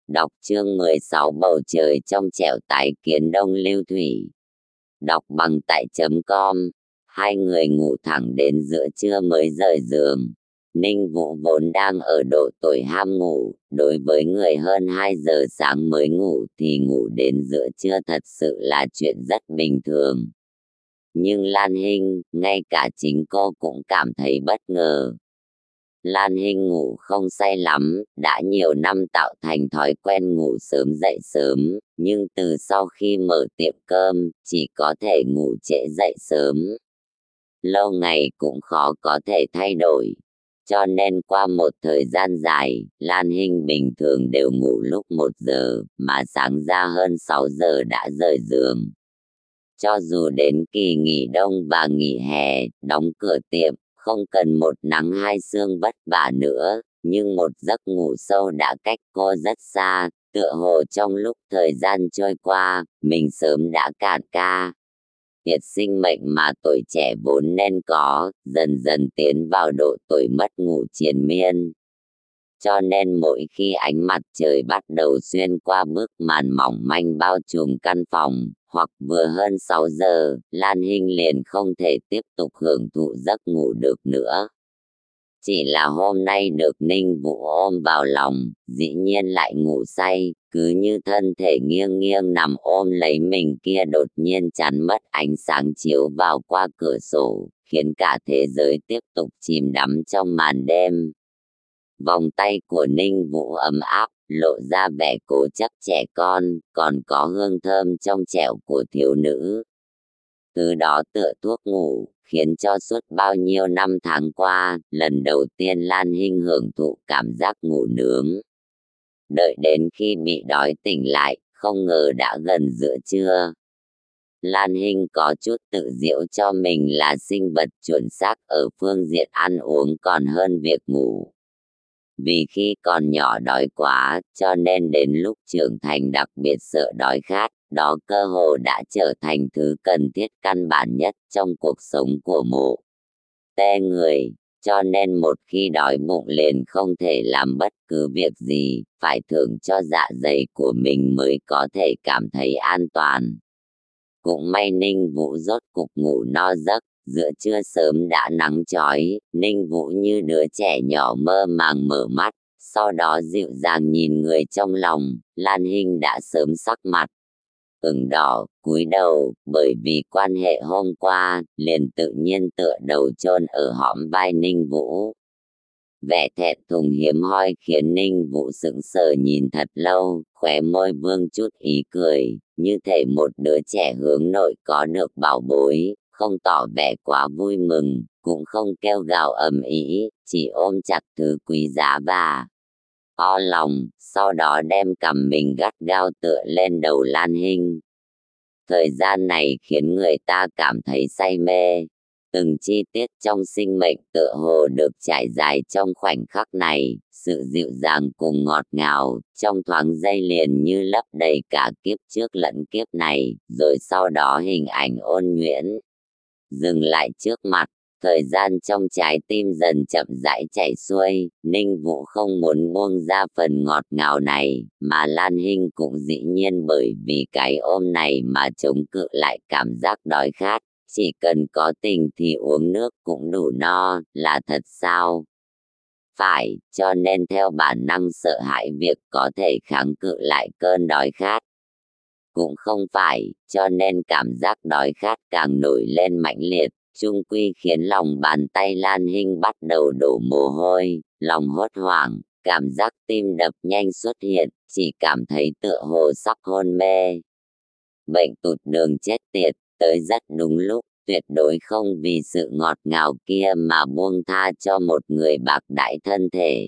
Đọc chương 16 bầu trời trong trẻo tái kiến đông lưu thủy. Đọc bằng tại.com. Hai người ngủ thẳng đến giữa trưa mới rời giường. Ninh Vũ vốn đang ở độ tuổi ham ngủ, đối với người hơn 2 giờ sáng mới ngủ thì ngủ đến giữa trưa thật sự là chuyện rất bình thường. Nhưng Lan Hinh, ngay cả chính cô cũng cảm thấy bất ngờ. Lan Hinh ngủ không say lắm, đã nhiều năm tạo thành thói quen ngủ sớm dậy sớm, nhưng từ sau khi mở tiệm cơm, chỉ có thể ngủ trễ dậy sớm. Lâu ngày cũng khó có thể thay đổi, cho nên qua một thời gian dài, Lan Hinh bình thường đều ngủ lúc 1 giờ, mà sáng ra hơn 6 giờ đã rời giường. Cho dù đến kỳ nghỉ đông và nghỉ hè, đóng cửa tiệm, không cần một nắng hai sương vất vả nữa, nhưng một giấc ngủ sâu đã cách cô rất xa, tựa hồ trong lúc thời gian trôi qua, mình sớm đã cạn ca. Kiệt sinh mệnh mà tuổi trẻ vốn nên có, dần dần tiến vào độ tuổi mất ngủ triền miên. Cho nên mỗi khi ánh mặt trời bắt đầu xuyên qua bức màn mỏng manh bao trùm căn phòng, hoặc vừa hơn 6 giờ, Lan Hinh liền không thể tiếp tục hưởng thụ giấc ngủ được nữa. Chỉ là hôm nay được Ninh Vũ ôm vào lòng, dĩ nhiên lại ngủ say, cứ như thân thể nghiêng nghiêng nằm ôm lấy mình kia đột nhiên chắn mất ánh sáng chiếu vào qua cửa sổ, khiến cả thế giới tiếp tục chìm đắm trong màn đêm. Vòng tay của Ninh Vũ ấm áp, lộ ra vẻ cố chấp trẻ con, còn có hương thơm trong trẻo của thiếu nữ. Từ đó tựa thuốc ngủ, khiến cho suốt bao nhiêu năm tháng qua, lần đầu tiên Lan Hinh hưởng thụ cảm giác ngủ nướng. Đợi đến khi bị đói tỉnh lại, không ngờ đã gần giữa trưa. Lan Hinh có chút tự giễu cho mình là sinh vật chuẩn xác ở phương diện ăn uống còn hơn việc ngủ. Vì khi còn nhỏ đói quá, cho nên đến lúc trưởng thành đặc biệt sợ đói khát, đó cơ hồ đã trở thành thứ cần thiết căn bản nhất trong cuộc sống của mụ. Tê người, cho nên một khi đói bụng liền không thể làm bất cứ việc gì, phải thưởng cho dạ dày của mình mới có thể cảm thấy an toàn. Cũng may Ninh Vũ rốt cục ngủ no giấc. Giữa trưa sớm đã nắng chói, Ninh Vũ như đứa trẻ nhỏ mơ màng mở mắt, sau đó dịu dàng nhìn người trong lòng. Lan Hinh đã sớm sắc mặt ửng đỏ, cúi đầu, bởi vì quan hệ hôm qua, liền tự nhiên tựa đầu chôn ở hõm vai Ninh Vũ. Vẻ thẹn thùng hiếm hoi khiến Ninh Vũ sững sờ nhìn thật lâu, khóe môi vương chút ý cười, như thể một đứa trẻ hướng nội có được bảo bối, không tỏ vẻ quá vui mừng, cũng không kêu gào ầm ĩ, chỉ ôm chặt thứ quý giá và o lòng, sau đó đem cằm mình gắt gao tựa lên đầu Lan Hinh. Thời gian này khiến người ta cảm thấy say mê. Từng chi tiết trong sinh mệnh tựa hồ được trải dài trong khoảnh khắc này, sự dịu dàng cùng ngọt ngào, trong thoáng giây liền như lấp đầy cả kiếp trước lẫn kiếp này, rồi sau đó hình ảnh ôn nhuyễn dừng lại trước mặt. Thời gian trong trái tim dần chậm rãi chảy xuôi, Ninh Vũ không muốn buông ra phần ngọt ngào này, mà Lan Hinh cũng dĩ nhiên bởi vì cái ôm này mà chống cự lại cảm giác đói khát. Chỉ cần có tình thì uống nước cũng đủ no, là thật sao? Phải, cho nên theo bản năng sợ hãi việc có thể kháng cự lại cơn đói khát. Cũng không phải, cho nên cảm giác đói khát càng nổi lên mãnh liệt, chung quy khiến lòng bàn tay Lan Hinh bắt đầu đổ mồ hôi, lòng hốt hoảng, cảm giác tim đập nhanh xuất hiện, chỉ cảm thấy tựa hồ sắp hôn mê. Bệnh tụt đường chết tiệt, tới rất đúng lúc, tuyệt đối không vì sự ngọt ngào kia mà buông tha cho một người bạc đãi thân thể.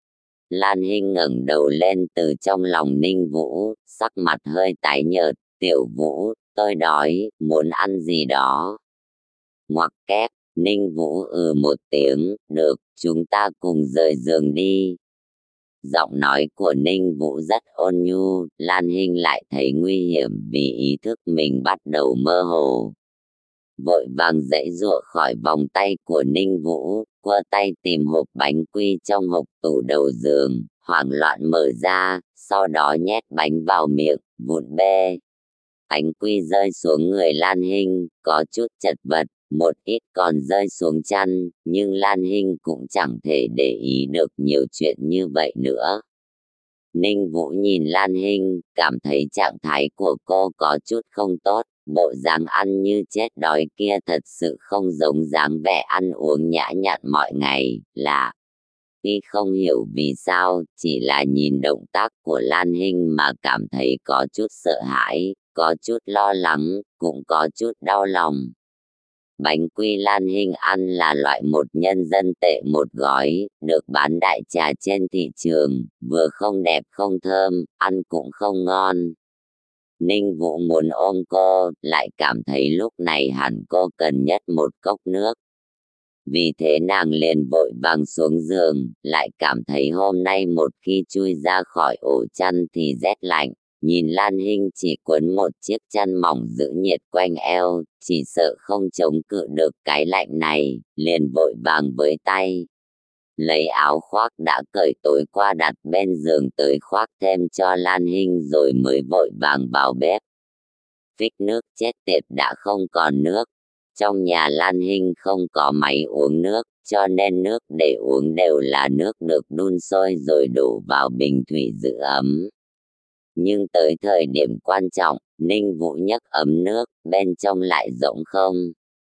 Lan Hinh ngẩng đầu lên từ trong lòng Ninh Vũ, sắc mặt hơi tái nhợt. Tiểu Vũ, tôi đói, muốn ăn gì đó. Ngoặc kép, Ninh Vũ một tiếng, được, chúng ta cùng rời giường đi. Giọng nói của Ninh Vũ rất ôn nhu, Lan Hinh lại thấy nguy hiểm vì ý thức mình bắt đầu mơ hồ. Vội vàng giãy giụa khỏi vòng tay của Ninh Vũ, quơ tay tìm hộp bánh quy trong hộp tủ đầu giường, hoảng loạn mở ra, sau đó nhét bánh vào miệng, vụn bê. Bánh quy rơi xuống người Lan Hinh, có chút chật vật, một ít còn rơi xuống chăn, nhưng Lan Hinh cũng chẳng thể để ý được nhiều chuyện như vậy nữa. Ninh Vũ nhìn Lan Hinh, cảm thấy trạng thái của cô có chút không tốt, bộ dáng ăn như chết đói kia thật sự không giống dáng vẻ ăn uống nhã nhặn mọi ngày, là y không hiểu vì sao, chỉ là nhìn động tác của Lan Hinh mà cảm thấy có chút sợ hãi, có chút lo lắng, cũng có chút đau lòng. Bánh quy Lan Hinh ăn là loại 1 nhân dân tệ một gói, được bán đại trà trên thị trường, vừa không đẹp không thơm, ăn cũng không ngon. Ninh Vũ muốn ôm cô, lại cảm thấy lúc này hẳn cô cần nhất một cốc nước. Vì thế nàng liền vội vàng xuống giường, lại cảm thấy hôm nay một khi chui ra khỏi ổ chăn thì rét lạnh. Nhìn Lan Hinh chỉ quấn một chiếc chăn mỏng giữ nhiệt quanh eo, chỉ sợ không chống cự được cái lạnh này, liền vội vàng với tay. Lấy áo khoác đã cởi tối qua đặt bên giường tới khoác thêm cho Lan Hinh rồi mới vội vàng vào bếp. Phích nước chết tiệt đã không còn nước. Trong nhà Lan Hinh không có máy uống nước, cho nên nước để uống đều là nước được đun sôi rồi đổ vào bình thủy giữ ấm. Nhưng tới thời điểm quan trọng, Ninh Vũ nhấc ấm nước, bên trong lại rỗng không.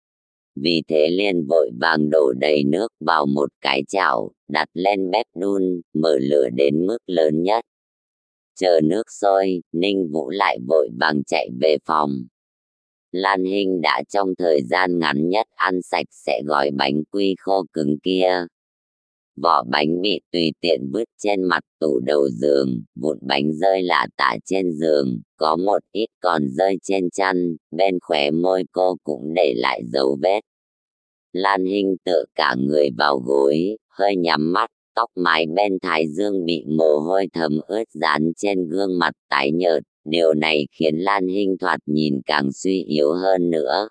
Vì thế liền vội vàng đổ đầy nước vào một cái chảo, đặt lên bếp đun, mở lửa đến mức lớn nhất. Chờ nước sôi, Ninh Vũ lại vội vàng chạy về phòng. Lan Hinh đã trong thời gian ngắn nhất ăn sạch sẽ gói bánh quy khô cứng kia. Vỏ bánh bị tùy tiện vứt trên mặt tủ đầu giường, vụn bánh rơi lả tả trên giường, có một ít còn rơi trên chăn, bên khóe môi cô cũng để lại dấu vết. Lan Hinh tựa cả người vào gối, hơi nhắm mắt, tóc mái bên thái dương bị mồ hôi thấm ướt dán trên gương mặt tái nhợt. Điều này khiến Lan Hinh thoạt nhìn càng suy yếu hơn nữa.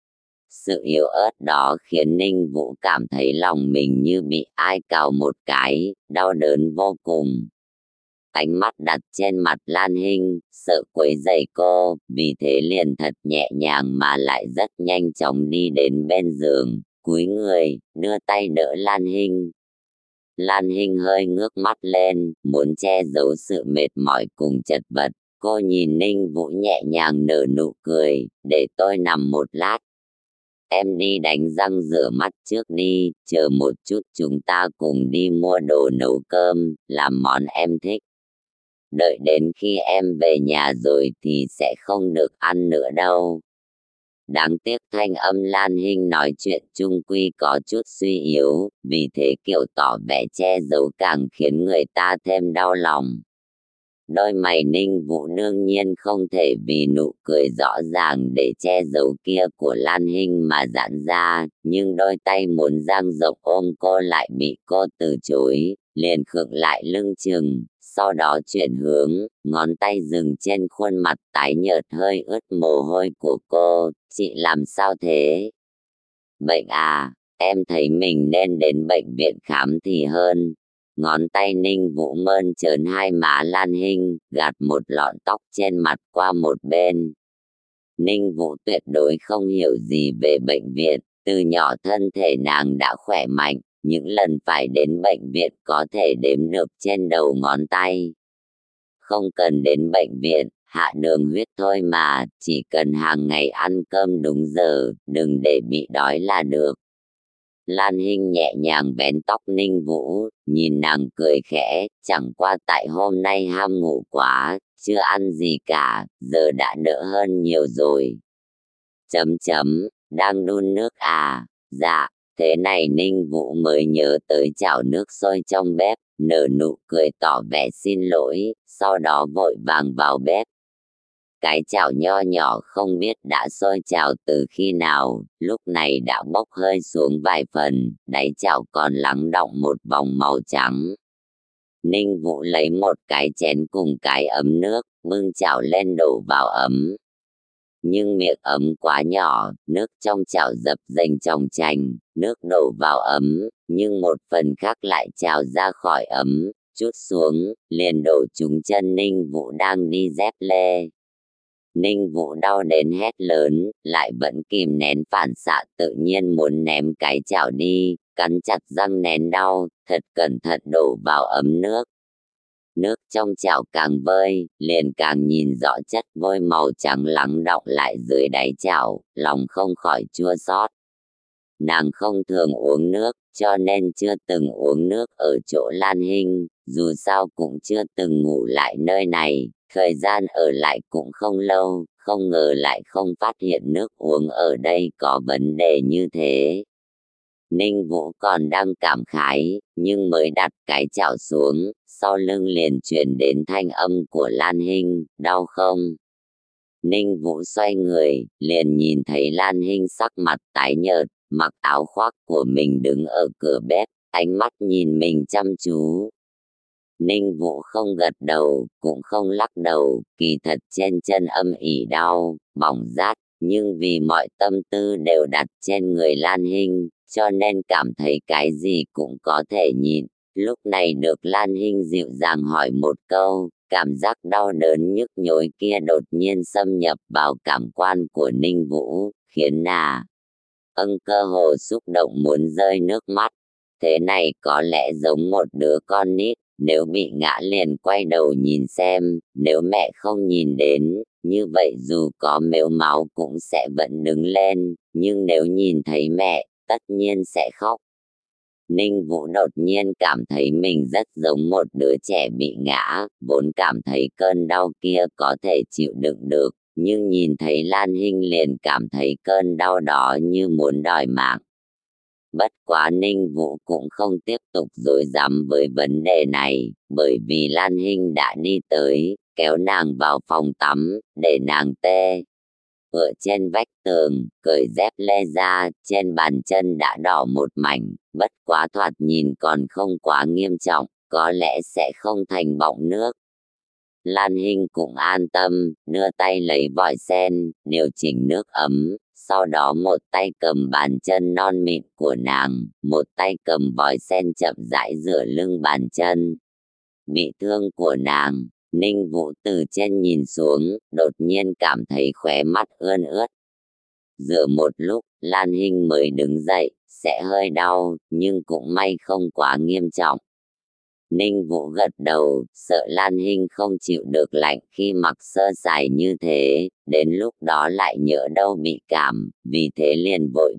Sự yếu ớt đó khiến Ninh Vũ cảm thấy lòng mình như bị ai cào một cái, đau đớn vô cùng. Ánh mắt đặt trên mặt Lan Hinh, sợ quấy rầy cô, vì thế liền thật nhẹ nhàng mà lại rất nhanh chóng đi đến bên giường, cúi người, đưa tay đỡ Lan Hinh. Lan Hinh hơi ngước mắt lên, muốn che giấu sự mệt mỏi cùng chật vật. Cô nhìn Ninh Vũ nhẹ nhàng nở nụ cười, để tôi nằm một lát. Em đi đánh răng rửa mắt trước đi, chờ một chút chúng ta cùng đi mua đồ nấu cơm, làm món em thích. Đợi đến khi em về nhà rồi thì sẽ không được ăn nữa đâu. Đáng tiếc thanh âm Lan Hinh nói chuyện chung quy có chút suy yếu, vì thế kiểu tỏ vẻ che giấu càng khiến người ta thêm đau lòng. Đôi mày Ninh Vũ đương nhiên không thể vì nụ cười rõ ràng để che giấu kia của Lan Hinh mà giãn ra, nhưng đôi tay muốn dang rộng ôm cô lại bị cô từ chối, liền khựng lại lưng chừng, sau đó chuyển hướng, ngón tay dừng trên khuôn mặt tái nhợt hơi ướt mồ hôi của cô. Chị làm sao thế? Bệnh à, em thấy mình nên đến bệnh viện khám thì hơn. Ngón tay Ninh Vũ mơn trớn hai má Lan Hinh, gạt một lọn tóc trên mặt qua một bên. Ninh Vũ tuyệt đối không hiểu gì về bệnh viện, từ nhỏ thân thể nàng đã khỏe mạnh, những lần phải đến bệnh viện có thể đếm được trên đầu ngón tay. Không cần đến bệnh viện, hạ đường huyết thôi mà, chỉ cần hàng ngày ăn cơm đúng giờ, đừng để bị đói là được. Lan Hinh nhẹ nhàng vén tóc Ninh Vũ, nhìn nàng cười khẽ, chẳng qua tại hôm nay ham ngủ quá, chưa ăn gì cả, giờ đã đỡ hơn nhiều rồi. Đang đun nước à? Dạ, thế này Ninh Vũ mới nhớ tới chảo nước sôi trong bếp, nở nụ cười tỏ vẻ xin lỗi, sau đó vội vàng vào bếp. Cái chảo nho nhỏ không biết đã sôi trào từ khi nào, lúc này đã bốc hơi xuống vài phần, đáy chảo còn lắng đọng một vòng màu trắng. Ninh Vũ lấy một cái chén cùng cái ấm nước, bưng chảo lên đổ vào ấm. Nhưng miệng ấm quá nhỏ, nước trong chảo dập dềnh chòng chành, nước đổ vào ấm, nhưng một phần khác lại trào ra khỏi ấm, chút xuống, liền đổ trúng chân Ninh Vũ đang đi dép lê. Ninh Vũ đau đến hét lớn, lại vẫn kìm nén phản xạ tự nhiên muốn ném cái chảo đi, cắn chặt răng nén đau, thật cẩn thận đổ vào ấm nước. Nước trong chảo càng vơi, liền càng nhìn rõ chất vôi màu trắng lắng đọng lại dưới đáy chảo, lòng không khỏi chua xót. Nàng không thường uống nước, cho nên chưa từng uống nước ở chỗ Lan Hinh, dù sao cũng chưa từng ngủ lại nơi này, thời gian ở lại cũng không lâu, không ngờ lại không phát hiện nước uống ở đây có vấn đề như thế. Ninh Vũ còn đang cảm khái, nhưng mới đặt cái chảo xuống, sau lưng liền truyền đến thanh âm của Lan Hinh, đau không? Ninh Vũ xoay người, liền nhìn thấy Lan Hinh sắc mặt tái nhợt, mặc áo khoác của mình đứng ở cửa bếp, ánh mắt nhìn mình chăm chú. Ninh Vũ không gật đầu, cũng không lắc đầu, kỳ thật trên chân âm ỉ đau, bỏng rát, nhưng vì mọi tâm tư đều đặt trên người Lan Hinh, cho nên cảm thấy cái gì cũng có thể nhịn. Lúc này được Lan Hinh dịu dàng hỏi một câu, cảm giác đau đớn nhức nhối kia đột nhiên xâm nhập vào cảm quan của Ninh Vũ, khiến cơ hồ xúc động muốn rơi nước mắt. Thế này có lẽ giống một đứa con nít, nếu bị ngã liền quay đầu nhìn xem, nếu mẹ không nhìn đến, như vậy dù có mếu máu cũng sẽ vẫn đứng lên, nhưng nếu nhìn thấy mẹ, tất nhiên sẽ khóc. Ninh Vũ đột nhiên cảm thấy mình rất giống một đứa trẻ bị ngã, vốn cảm thấy cơn đau kia có thể chịu đựng được, nhưng nhìn thấy Lan Hinh liền cảm thấy cơn đau đó như muốn đòi mạng. Bất quá Ninh Vũ cũng không tiếp tục rối rắm với vấn đề này, bởi vì Lan Hinh đã đi tới, kéo nàng vào phòng tắm, để nàng tê. Ở trên vách tường, cởi dép lê ra, trên bàn chân đã đỏ một mảnh, bất quá thoạt nhìn còn không quá nghiêm trọng, có lẽ sẽ không thành bọng nước. Lan Hinh cũng an tâm, đưa tay lấy vòi sen, điều chỉnh nước ấm, sau đó một tay cầm bàn chân non mịn của nàng, một tay cầm vòi sen chậm rãi rửa lưng bàn chân. Bị thương của nàng, Ninh Vũ từ trên nhìn xuống, đột nhiên cảm thấy khóe mắt ươn ướt. Rửa một lúc, Lan Hinh mới đứng dậy, sẽ hơi đau, nhưng cũng may không quá nghiêm trọng. Ninh Vũ gật đầu, sợ Lan Hinh không chịu được lạnh khi mặc sơ sài như thế, đến lúc đó lại nhỡ đâu bị cảm, vì thế liền vội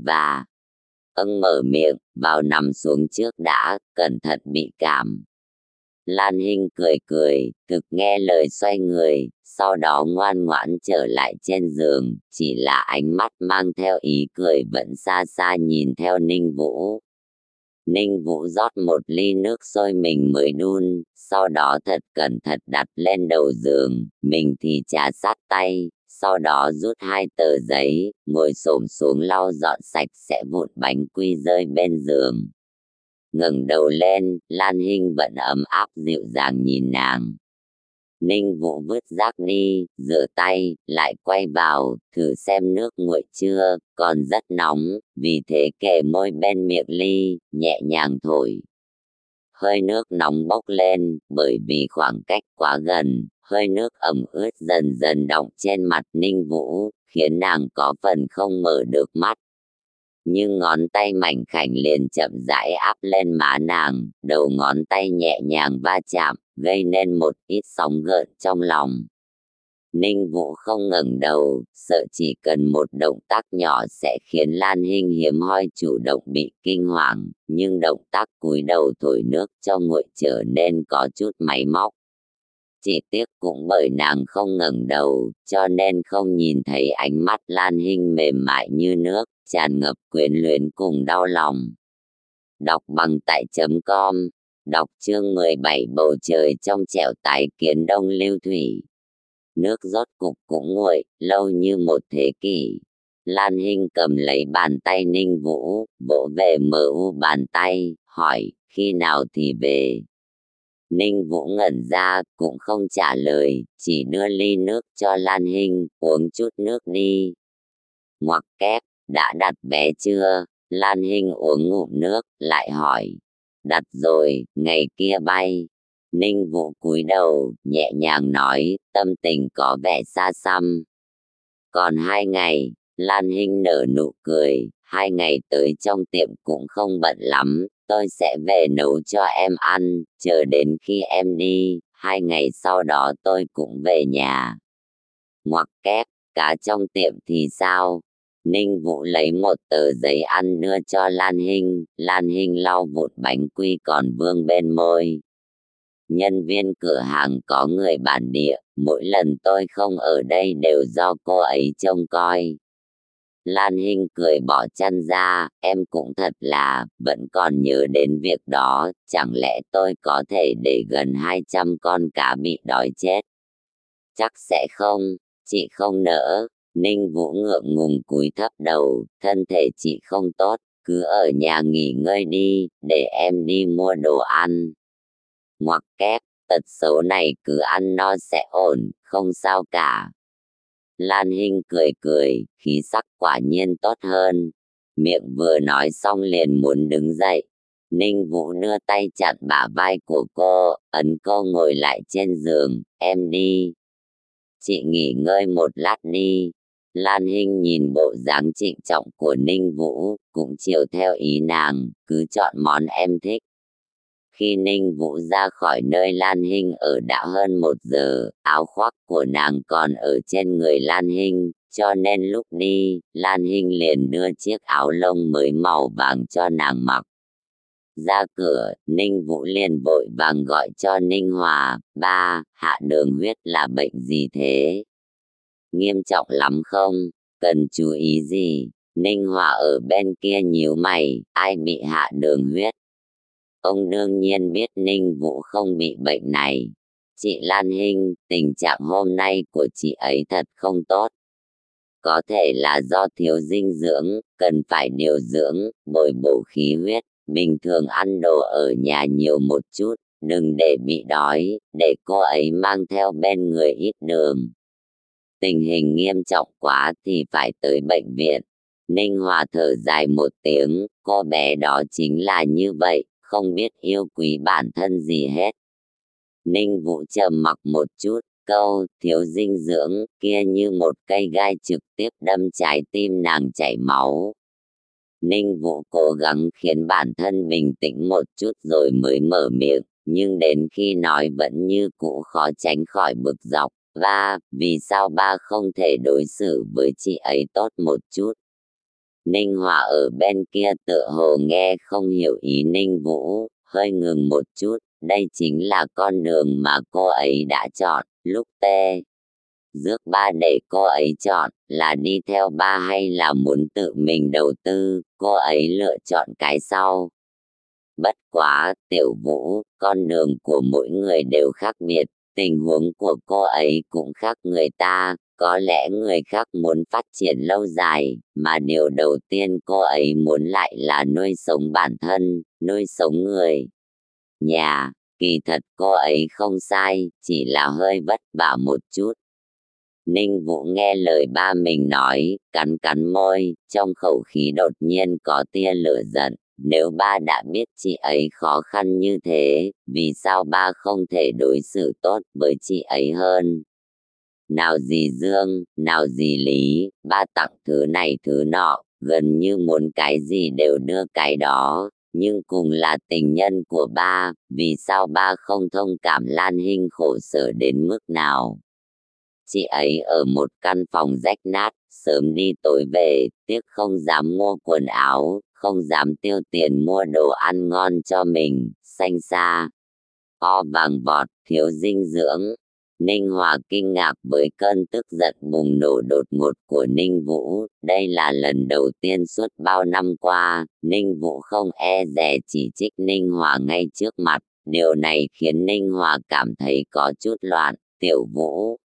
mở miệng, vào nằm xuống trước đã, cẩn thận bị cảm. Lan Hinh cười cười, thực nghe lời xoay người, sau đó ngoan ngoãn trở lại trên giường, chỉ là ánh mắt mang theo ý cười vẫn xa xa nhìn theo Ninh Vũ. Ninh Vũ rót một ly nước sôi mình mới đun, sau đó thật cẩn thận đặt lên đầu giường, mình thì trà sát tay, sau đó rút hai tờ giấy, ngồi xổm xuống lau dọn sạch sẽ vụn bánh quy rơi bên giường. Ngẩng đầu lên, Lan Hinh vẫn ấm áp dịu dàng nhìn nàng. Ninh Vũ vứt rác đi, rửa tay, lại quay vào, thử xem nước nguội chưa, còn rất nóng, vì thế kề môi bên miệng ly, nhẹ nhàng thổi. Hơi nước nóng bốc lên, bởi vì khoảng cách quá gần, hơi nước ẩm ướt dần dần đọng trên mặt Ninh Vũ, khiến nàng có phần không mở được mắt. Nhưng ngón tay mảnh khảnh liền chậm rãi áp lên má nàng, đầu ngón tay nhẹ nhàng va chạm, gây nên một ít sóng gợn trong lòng. Ninh Vũ không ngẩng đầu, sợ chỉ cần một động tác nhỏ sẽ khiến Lan Hinh hiếm hoi chủ động bị kinh hoàng, nhưng động tác cúi đầu thổi nước cho nguội trở nên có chút máy móc. Chỉ tiếc cũng bởi nàng không ngẩng đầu, cho nên không nhìn thấy ánh mắt Lan Hinh mềm mại như nước, tràn ngập quyến luyến cùng đau lòng. Đọc bằng tại .com, đọc chương 17 bầu trời trong trẻo tái kiến đông lưu thủy. Nước rốt cục cũng nguội, lâu như một thế kỷ. Lan Hinh cầm lấy bàn tay Ninh Vũ, vỗ về bàn tay, hỏi, khi nào thì về? Ninh Vũ ngẩn ra, cũng không trả lời, chỉ đưa ly nước cho Lan Hinh, uống chút nước đi. Ngoặc kép, đã đặt vé chưa? Lan Hinh uống ngụm nước, lại hỏi. Đặt rồi, ngày kia bay. Ninh Vũ cúi đầu, nhẹ nhàng nói, tâm tình có vẻ xa xăm. Còn 2 ngày, Lan Hinh nở nụ cười, 2 ngày tới trong tiệm cũng không bận lắm, tôi sẽ về nấu cho em ăn, chờ đến khi em đi, 2 ngày sau đó tôi cũng về nhà. Ngoặc kép, cá trong tiệm thì sao? Ninh Vũ lấy một tờ giấy ăn đưa cho Lan Hinh lau vụn bánh quy còn vương bên môi. Nhân viên cửa hàng có người bản địa, mỗi lần tôi không ở đây đều do cô ấy trông coi. Lan Hinh cười bỏ chăn ra, em cũng thật là, vẫn còn nhớ đến việc đó, chẳng lẽ tôi có thể để gần 200 con cá bị đói chết? Chắc sẽ không, chị không nỡ. Ninh Vũ ngượng ngùng cúi thấp đầu, thân thể chị không tốt, cứ ở nhà nghỉ ngơi đi, để em đi mua đồ ăn. Ngoặc kép, tật xấu này cứ ăn no sẽ ổn, không sao cả. Lan Hinh cười cười, khí sắc quả nhiên tốt hơn. Miệng vừa nói xong liền muốn đứng dậy. Ninh Vũ đưa tay chặt bả vai của cô, ấn cô ngồi lại trên giường, em đi. Chị nghỉ ngơi một lát đi. Lan Hinh nhìn bộ dáng trịnh trọng của Ninh Vũ, cũng chiều theo ý nàng, cứ chọn món em thích. Khi Ninh Vũ ra khỏi nơi Lan Hinh ở đã hơn 1 giờ, áo khoác của nàng còn ở trên người Lan Hinh, cho nên lúc đi, Lan Hinh liền đưa chiếc áo lông mới màu vàng cho nàng mặc. Ra cửa, Ninh Vũ liền vội vàng gọi cho Ninh Hòa, ba, hạ đường huyết là bệnh gì thế? Nghiêm trọng lắm không? Cần chú ý gì? Ninh Hòa ở bên kia nhíu mày, ai bị hạ đường huyết? Ông đương nhiên biết Ninh Vũ không bị bệnh này. Chị Lan Hinh, tình trạng hôm nay của chị ấy thật không tốt. Có thể là do thiếu dinh dưỡng, cần phải điều dưỡng, bồi bổ khí huyết, bình thường ăn đồ ở nhà nhiều một chút, đừng để bị đói, để cô ấy mang theo bên người ít đường. Tình hình nghiêm trọng quá thì phải tới bệnh viện. Ninh Hòa thở dài một tiếng, cô bé đó chính là như vậy, không biết yêu quý bản thân gì hết. Ninh Vũ trầm mặc một chút, câu thiếu dinh dưỡng kia như một cây gai trực tiếp đâm trái tim nàng chảy máu. Ninh Vũ cố gắng khiến bản thân bình tĩnh một chút rồi mới mở miệng, nhưng đến khi nói vẫn như cũ khó tránh khỏi bực dọc. Và vì sao ba không thể đối xử với chị ấy tốt một chút? Ninh Hòa ở bên kia tựa hồ nghe không hiểu ý Ninh Vũ, hơi ngừng một chút, đây chính là con đường mà cô ấy đã chọn, lúc tê. Rước ba để cô ấy chọn, là đi theo ba hay là muốn tự mình đầu tư, cô ấy lựa chọn cái sau. Bất quá, Tiểu Vũ, con đường của mỗi người đều khác biệt, tình huống của cô ấy cũng khác người ta, có lẽ người khác muốn phát triển lâu dài, mà điều đầu tiên cô ấy muốn lại là nuôi sống bản thân, nuôi sống người. Nhà, kỳ thật cô ấy không sai, chỉ là hơi vất vả một chút. Ninh Vũ nghe lời ba mình nói, cắn cắn môi, trong khẩu khí đột nhiên có tia lửa giận. Nếu ba đã biết chị ấy khó khăn như thế, vì sao ba không thể đối xử tốt với chị ấy hơn? Nào gì Dương, nào gì Lý, ba tặng thứ này thứ nọ, gần như muốn cái gì đều đưa cái đó. Nhưng cùng là tình nhân của ba, vì sao ba không thông cảm Lan Hinh khổ sở đến mức nào? Chị ấy ở một căn phòng rách nát, sớm đi tối về, tiếc không dám mua quần áo, không dám tiêu tiền mua đồ ăn ngon cho mình, xanh xa, o vàng vọt, thiếu dinh dưỡng. Ninh Hòa kinh ngạc với cơn tức giận bùng nổ đột ngột của Ninh Vũ. Đây là lần đầu tiên suốt bao năm qua, Ninh Vũ không e dè chỉ trích Ninh Hòa ngay trước mặt. Điều này khiến Ninh Hòa cảm thấy có chút loạn. Tiểu Vũ...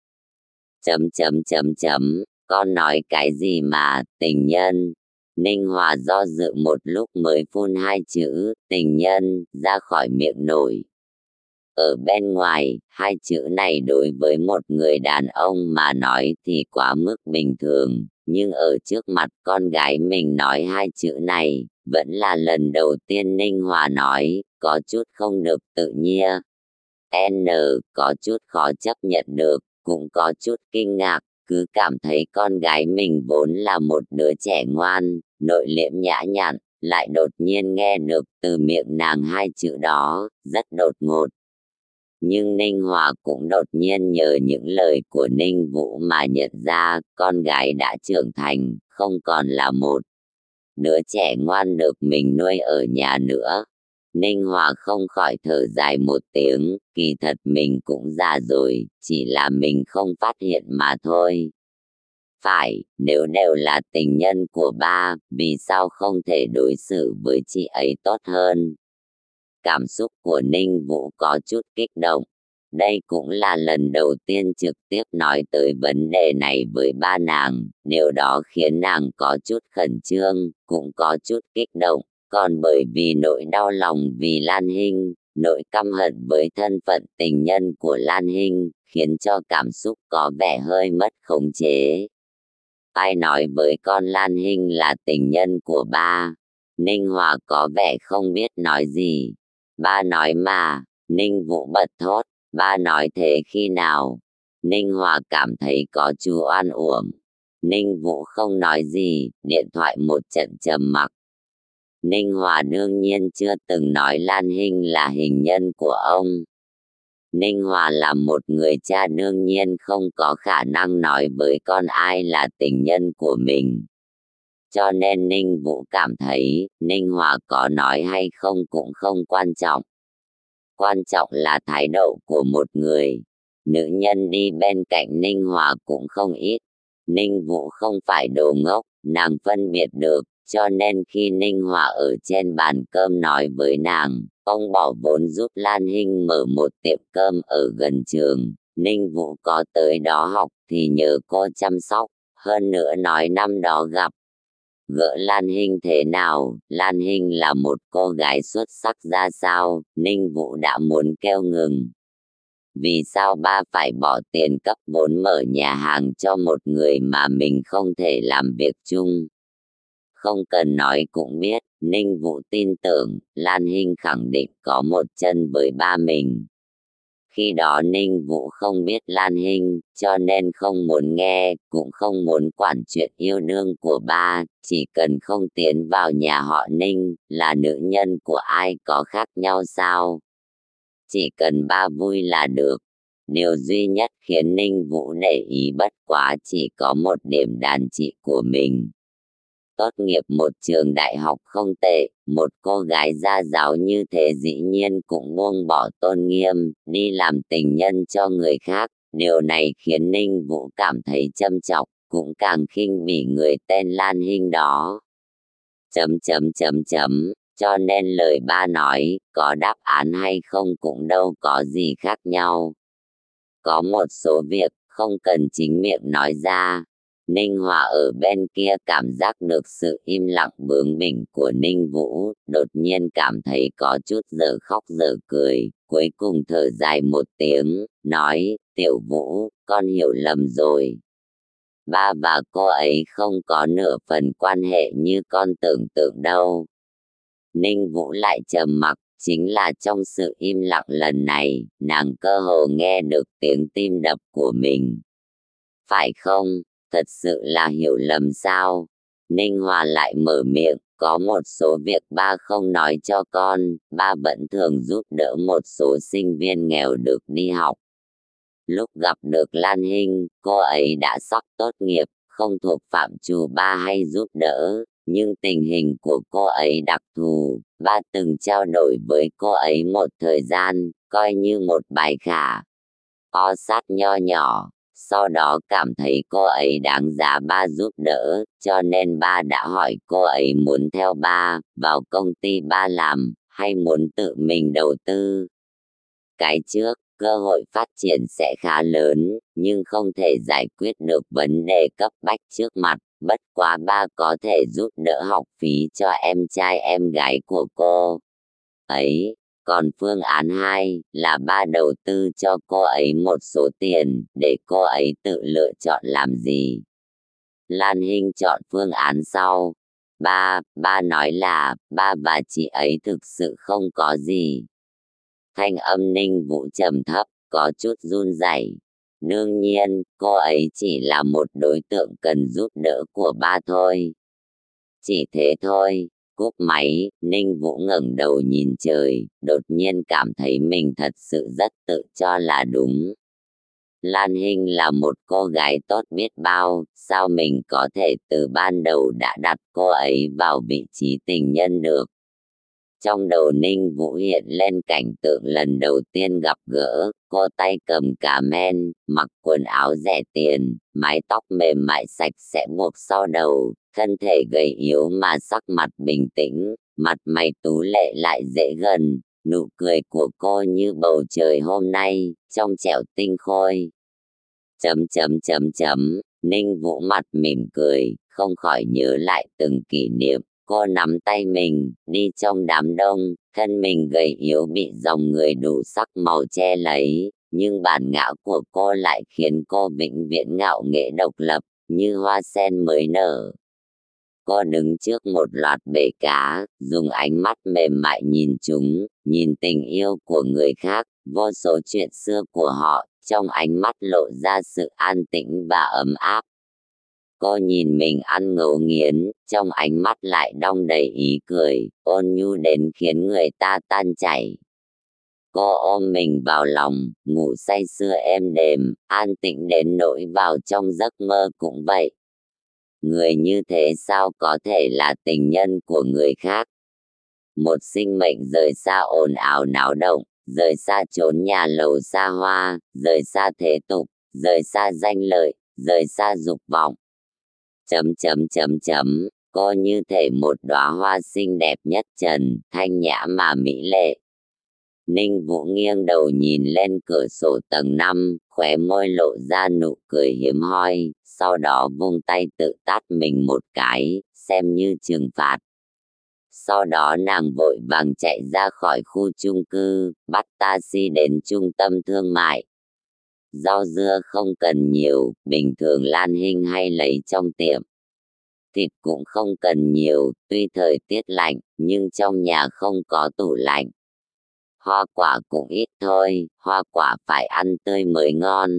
con nói cái gì mà, tình nhân? Ninh Hòa do dự một lúc mới phun 2 chữ, tình nhân, ra khỏi miệng nổi. Ở bên ngoài, 2 chữ này đối với một người đàn ông mà nói thì quá mức bình thường, nhưng ở trước mặt con gái mình nói 2 chữ này, vẫn là lần đầu tiên Ninh Hòa nói, có chút không được tự nhiên. N có chút khó chấp nhận được, cũng có chút kinh ngạc, cứ cảm thấy con gái mình vốn là một đứa trẻ ngoan, nội liễm nhã nhặn, lại đột nhiên nghe được từ miệng nàng hai chữ đó, rất đột ngột. Nhưng Ninh Hòa cũng đột nhiên nhờ những lời của Ninh Vũ mà nhận ra con gái đã trưởng thành, không còn là một đứa trẻ ngoan được mình nuôi ở nhà nữa. Ninh Hòa không khỏi thở dài một tiếng, kỳ thật mình cũng già rồi, chỉ là mình không phát hiện mà thôi. Phải, nếu đều là tình nhân của ba, vì sao không thể đối xử với chị ấy tốt hơn? Cảm xúc của Ninh Vũ có chút kích động. Đây cũng là lần đầu tiên trực tiếp nói tới vấn đề này với ba nàng, điều đó khiến nàng có chút khẩn trương, cũng có chút kích động, còn bởi vì nỗi đau lòng vì Lan Hinh, nỗi căm hận với thân phận tình nhân của Lan Hinh, khiến cho cảm xúc có vẻ hơi mất khống chế. Ai nói với con Lan Hinh là tình nhân của ba? Ninh Hòa có vẻ không biết nói gì. Ba nói mà, Ninh Vũ bật thốt, ba nói thế khi nào? Ninh Hòa cảm thấy có chú oan uổng. Ninh Vũ không nói gì, điện thoại một trận trầm mặc. Ninh Hòa đương nhiên chưa từng nói Lan Hinh là hình nhân của ông. Ninh Hòa là một người cha đương nhiên không có khả năng nói với con ai là tình nhân của mình. Cho nên Ninh Vũ cảm thấy Ninh Hòa có nói hay không cũng không quan trọng. Quan trọng là thái độ của một người. Nữ nhân đi bên cạnh Ninh Hòa cũng không ít. Ninh Vũ không phải đồ ngốc, nàng phân biệt được, cho nên khi Ninh Hòa ở trên bàn cơm nói với nàng, ông bỏ vốn giúp Lan Hinh mở một tiệm cơm ở gần trường, Ninh Vũ có tới đó học thì nhờ cô chăm sóc, hơn nữa nói năm đó gặp gỡ Lan Hinh thế nào, Lan Hinh là một cô gái xuất sắc ra sao, Ninh Vũ đã muốn kêu ngừng. Vì sao ba phải bỏ tiền cấp vốn mở nhà hàng cho một người mà mình không thể làm việc chung? Không cần nói cũng biết, Ninh Vũ tin tưởng, Lan Hinh khẳng định có một chân với ba mình. Khi đó Ninh Vũ không biết Lan Hinh, cho nên không muốn nghe, cũng không muốn quản chuyện yêu đương của ba, chỉ cần không tiến vào nhà họ Ninh, là nữ nhân của ai có khác nhau sao? Chỉ cần ba vui là được. Điều duy nhất khiến Ninh Vũ để ý bất quá chỉ có một điểm đàn chị của mình. Tốt nghiệp một trường đại học không tệ, một cô gái gia giáo như thế dĩ nhiên cũng buông bỏ tôn nghiêm, đi làm tình nhân cho người khác. Điều này khiến Ninh Vũ cảm thấy châm chọc, cũng càng khinh bỉ người tên Lan Hinh đó. Cho nên lời ba nói, có đáp án hay không cũng đâu có gì khác nhau. Có một số việc không cần chính miệng nói ra. Ninh Hòa ở bên kia cảm giác được sự im lặng bướng bỉnh của Ninh Vũ, đột nhiên cảm thấy có chút giờ khóc giờ cười, cuối cùng thở dài một tiếng, nói, Tiểu Vũ, con hiểu lầm rồi. Ba và cô ấy không có nửa phần quan hệ như con tưởng tượng đâu. Ninh Vũ lại trầm mặc, chính là trong sự im lặng lần này, nàng cơ hồ nghe được tiếng tim đập của mình. Phải không, thật sự là hiểu lầm sao? Ninh Hòa lại mở miệng, có một số việc ba không nói cho con, ba vẫn thường giúp đỡ một số sinh viên nghèo được đi học. Lúc gặp được Lan Hinh, cô ấy đã sắp tốt nghiệp, không thuộc phạm trù ba hay giúp đỡ, nhưng tình hình của cô ấy đặc thù, ba từng trao đổi với cô ấy một thời gian, coi như một bài khả o sát nho nhỏ. Sau đó cảm thấy cô ấy đáng giá ba giúp đỡ, cho nên ba đã hỏi cô ấy muốn theo ba vào công ty ba làm, hay muốn tự mình đầu tư. Cái trước, cơ hội phát triển sẽ khá lớn, nhưng không thể giải quyết được vấn đề cấp bách trước mặt, bất quá ba có thể giúp đỡ học phí cho em trai em gái của cô ấy. Còn phương án 2 là ba đầu tư cho cô ấy một số tiền để cô ấy tự lựa chọn làm gì. Lan Hinh chọn phương án sau. Ba nói là ba và chị ấy thực sự không có gì. Thanh âm Ninh Vũ trầm thấp, có chút run rẩy. Đương nhiên, cô ấy chỉ là một đối tượng cần giúp đỡ của ba thôi. Chỉ thế thôi. Cúp máy, Ninh Vũ ngẩng đầu nhìn trời, đột nhiên cảm thấy mình thật sự rất tự cho là đúng. Lan Hinh là một cô gái tốt biết bao, sao mình có thể từ ban đầu đã đặt cô ấy vào vị trí tình nhân được. Trong đầu Ninh Vũ hiện lên cảnh tượng lần đầu tiên gặp gỡ, cô tay cầm cà men, mặc quần áo rẻ tiền, mái tóc mềm mại sạch sẽ buộc sau đầu, thân thể gầy yếu mà sắc mặt bình tĩnh, mặt mày tú lệ lại dễ gần, nụ cười của cô như bầu trời hôm nay, trong trẻo tinh khôi. Ninh Vũ mặt mỉm cười, không khỏi nhớ lại từng kỷ niệm. Cô nắm tay mình, đi trong đám đông, thân mình gầy yếu bị dòng người đủ sắc màu che lấy, nhưng bản ngã của cô lại khiến cô vĩnh viễn ngạo nghễ độc lập, như hoa sen mới nở. Cô đứng trước một loạt bể cá, dùng ánh mắt mềm mại nhìn chúng, nhìn tình yêu của người khác, vô số chuyện xưa của họ, trong ánh mắt lộ ra sự an tĩnh và ấm áp. Cô nhìn mình ăn ngấu nghiến, trong ánh mắt lại đong đầy ý cười, ôn nhu đến khiến người ta tan chảy. Cô ôm mình vào lòng, ngủ say sưa êm đềm, an tĩnh đến nỗi vào trong giấc mơ cũng vậy. Người như thế sao có thể là tình nhân của người khác? Một sinh mệnh rời xa ồn ào náo động, rời xa chốn nhà lầu xa hoa, rời xa thế tục, rời xa danh lợi, rời xa dục vọng. Cô như thể một đóa hoa xinh đẹp nhất trần, thanh nhã mà mỹ lệ. Ninh Vũ nghiêng đầu nhìn lên cửa sổ tầng 5, khóe môi lộ ra nụ cười hiếm hoi, sau đó vung tay tự tát mình một cái, xem như trừng phạt. Sau đó nàng vội vàng chạy ra khỏi khu chung cư, bắt taxi đến trung tâm thương mại. Rau dưa không cần nhiều, bình thường Lan Hinh hay lấy trong tiệm. Thịt cũng không cần nhiều, tuy thời tiết lạnh, nhưng trong nhà không có tủ lạnh. Hoa quả cũng ít thôi, hoa quả phải ăn tươi mới ngon.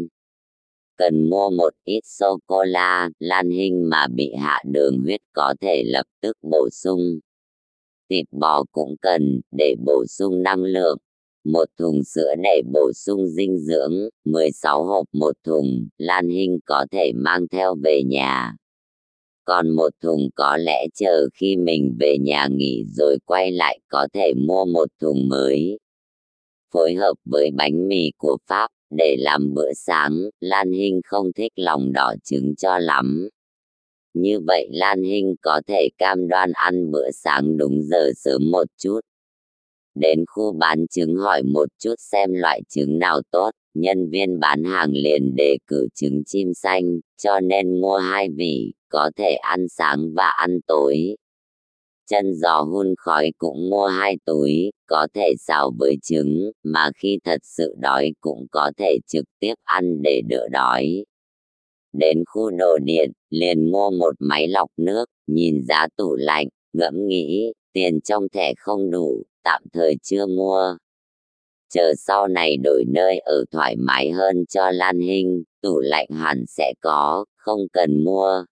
Cần mua một ít sô-cô-la, Lan Hinh mà bị hạ đường huyết có thể lập tức bổ sung. Thịt bò cũng cần, để bổ sung năng lượng. Một thùng sữa để bổ sung dinh dưỡng, 16 hộp một thùng, Lan Hinh có thể mang theo về nhà. Còn một thùng có lẽ chờ khi mình về nhà nghỉ rồi quay lại có thể mua một thùng mới. Phối hợp với bánh mì của Pháp để làm bữa sáng, Lan Hinh không thích lòng đỏ trứng cho lắm. Như vậy Lan Hinh có thể cam đoan ăn bữa sáng đúng giờ sớm một chút. Đến khu bán trứng hỏi một chút xem loại trứng nào tốt, nhân viên bán hàng liền đề cử trứng chim xanh, cho nên mua 2 vỉ, có thể ăn sáng và ăn tối. Chân giò hun khói cũng mua 2 túi, có thể xào với trứng, mà khi thật sự đói cũng có thể trực tiếp ăn để đỡ đói. Đến khu đồ điện, liền mua một máy lọc nước, nhìn giá tủ lạnh, ngẫm nghĩ, tiền trong thẻ không đủ, tạm thời chưa mua. Chờ sau này đổi nơi ở thoải mái hơn cho Lan Hinh, tủ lạnh hẳn sẽ có, không cần mua.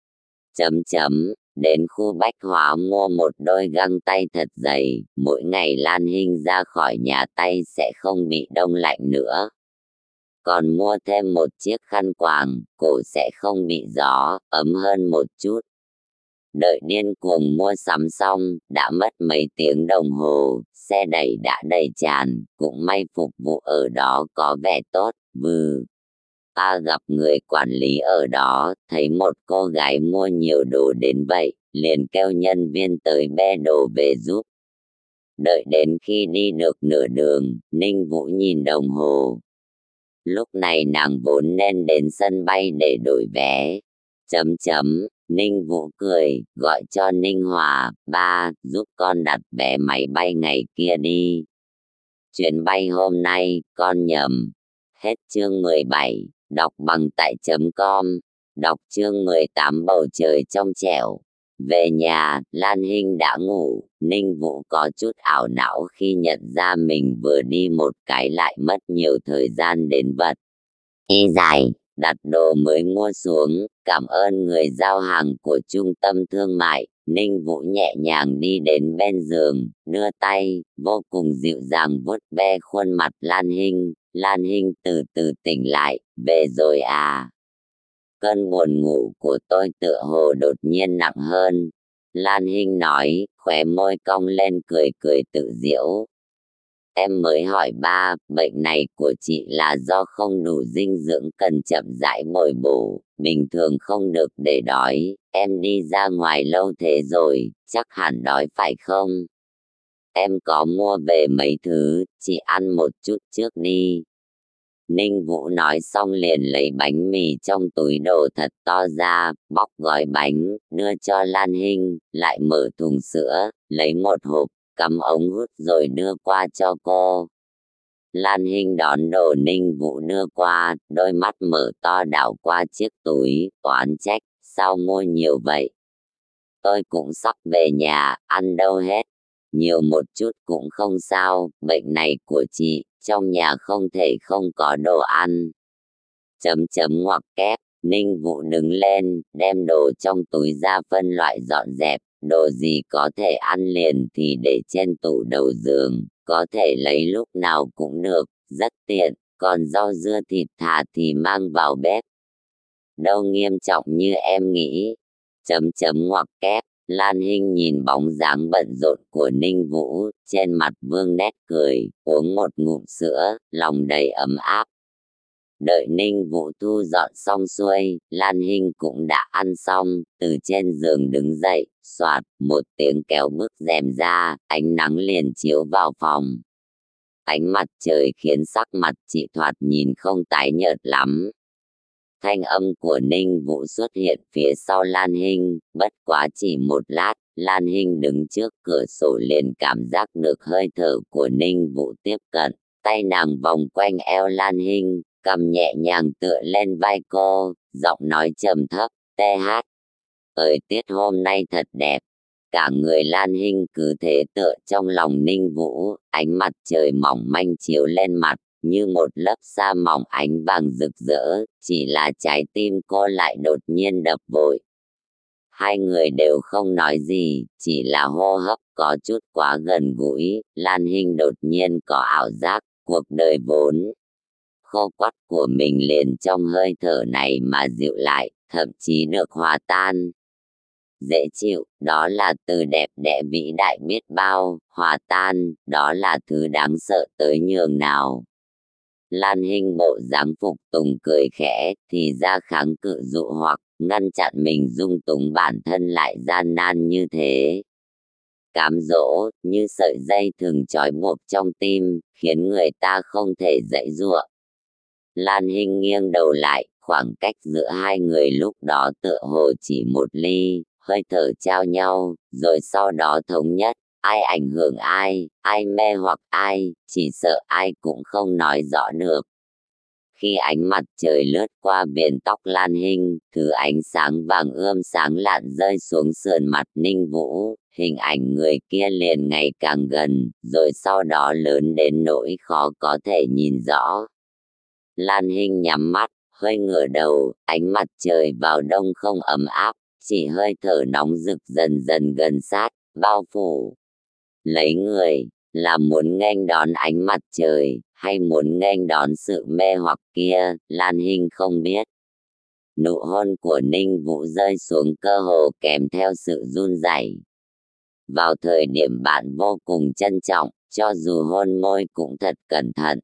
Đến khu bách hóa mua một đôi găng tay thật dày, mỗi ngày Lan Hinh ra khỏi nhà tay sẽ không bị đông lạnh nữa. Còn mua thêm một chiếc khăn quàng, cổ sẽ không bị gió, ấm hơn một chút. Đợi điên cuồng mua sắm xong, đã mất mấy tiếng đồng hồ, xe đẩy đã đầy tràn, cũng may phục vụ ở đó có vẻ tốt, Ta gặp người quản lý ở đó, thấy một cô gái mua nhiều đồ đến vậy, liền kêu nhân viên tới bê đồ về giúp. Đợi đến khi đi được nửa đường, Ninh Vũ nhìn đồng hồ. Lúc này nàng vốn nên đến sân bay để đổi vé. Ninh Vũ cười, gọi cho Ninh Hòa, ba, giúp con đặt vé máy bay ngày kia đi. Chuyến bay hôm nay, con nhầm. Hết chương 17, đọc bằng tại .com, đọc chương 18 bầu trời trong trẻo. Về nhà, Lan Hinh đã ngủ, Ninh Vũ có chút ảo não khi nhận ra mình vừa đi một cái lại mất nhiều thời gian đến vật. Y dài, đặt đồ mới mua xuống, cảm ơn người giao hàng của trung tâm thương mại. Ninh Vũ nhẹ nhàng đi đến bên giường, đưa tay, vô cùng dịu dàng vuốt ve khuôn mặt Lan Hinh. Lan Hinh từ từ tỉnh lại, về rồi à? Cơn buồn ngủ của tôi tựa hồ đột nhiên nặng hơn. Lan Hinh nói, khóe môi cong lên cười cười tự giễu. Em mới hỏi ba, bệnh này của chị là do không đủ dinh dưỡng cần chậm rãi bồi bổ, bình thường không được để đói. Em đi ra ngoài lâu thế rồi, chắc hẳn đói phải không? Em có mua về mấy thứ, chị ăn một chút trước đi. Ninh Vũ nói xong liền lấy bánh mì trong túi đồ thật to ra, bóc gói bánh, đưa cho Lan Hinh, lại mở thùng sữa, lấy một hộp, cắm ống hút rồi đưa qua cho cô. Lan Hinh đón đồ Ninh Vũ đưa qua, đôi mắt mở to đảo qua chiếc túi, oán trách, sao mua nhiều vậy? Tôi cũng sắp về nhà, ăn đâu hết. Nhiều một chút cũng không sao, bệnh này của chị, trong nhà không thể không có đồ ăn. Chấm chấm ngoặc kép, Ninh Vũ đứng lên, đem đồ trong túi ra phân loại dọn dẹp, đồ gì có thể ăn liền thì để trên tủ đầu giường, có thể lấy lúc nào cũng được, rất tiện, còn rau dưa thịt thà thì mang vào bếp. Đâu nghiêm trọng như em nghĩ. Chấm chấm ngoặc kép, Lan Hinh nhìn bóng dáng bận rộn của Ninh Vũ, trên mặt vương nét cười, uống một ngụm sữa, lòng đầy ấm áp. Đợi Ninh Vũ thu dọn xong xuôi, Lan Hinh cũng đã ăn xong, từ trên giường đứng dậy, xoạt một tiếng kéo bức rèm ra, ánh nắng liền chiếu vào phòng. Ánh mặt trời khiến sắc mặt chị thoạt nhìn không tái nhợt lắm. Thanh âm của Ninh Vũ xuất hiện phía sau Lan Hinh, bất quá chỉ một lát, Lan Hinh đứng trước cửa sổ liền cảm giác được hơi thở của Ninh Vũ tiếp cận, tay nàng vòng quanh eo Lan Hinh, cầm nhẹ nhàng tựa lên vai cô, giọng nói trầm thấp, TH. Thời tiết hôm nay thật đẹp. Cả người Lan Hinh cứ thế tựa trong lòng Ninh Vũ, ánh mặt trời mỏng manh chiếu lên mặt, như một lớp sa mỏng ánh vàng rực rỡ, chỉ là trái tim cô lại đột nhiên đập vội. Hai người đều không nói gì, chỉ là hô hấp có chút quá gần gũi, Lan Hinh đột nhiên có ảo giác, cuộc đời vốn khô quắt của mình liền trong hơi thở này mà dịu lại, thậm chí được hòa tan. Dễ chịu, đó là từ đẹp đẽ vĩ đại biết bao, hòa tan, đó là thứ đáng sợ tới nhường nào. Lan Hinh bộ dáng phục tùng cười khẽ, thì ra kháng cự dụ hoặc, ngăn chặn mình dung túng bản thân lại gian nan như thế. Cám dỗ, như sợi dây thường trói buộc trong tim, khiến người ta không thể giãy giụa. Lan Hinh nghiêng đầu lại, khoảng cách giữa hai người lúc đó tựa hồ chỉ một ly, hơi thở trao nhau, rồi sau đó thống nhất, ai ảnh hưởng ai mê hoặc ai, chỉ sợ ai cũng không nói rõ được. Khi ánh mặt trời lướt qua viền tóc Lan Hinh, thứ ánh sáng vàng ươm sáng lạn rơi xuống sườn mặt Ninh Vũ, hình ảnh người kia liền ngày càng gần, rồi sau đó lớn đến nỗi khó có thể nhìn rõ. Lan Hinh nhắm mắt, hơi ngửa đầu, ánh mặt trời vào đông không ấm áp, chỉ hơi thở nóng rực dần dần gần sát, bao phủ. Lấy người, là muốn nghênh đón ánh mặt trời, hay muốn nghênh đón sự mê hoặc kia, Lan Hinh không biết. Nụ hôn của Ninh Vũ rơi xuống cơ hồ kèm theo sự run rẩy. Vào thời điểm bạn vô cùng trân trọng, cho dù hôn môi cũng thật cẩn thận.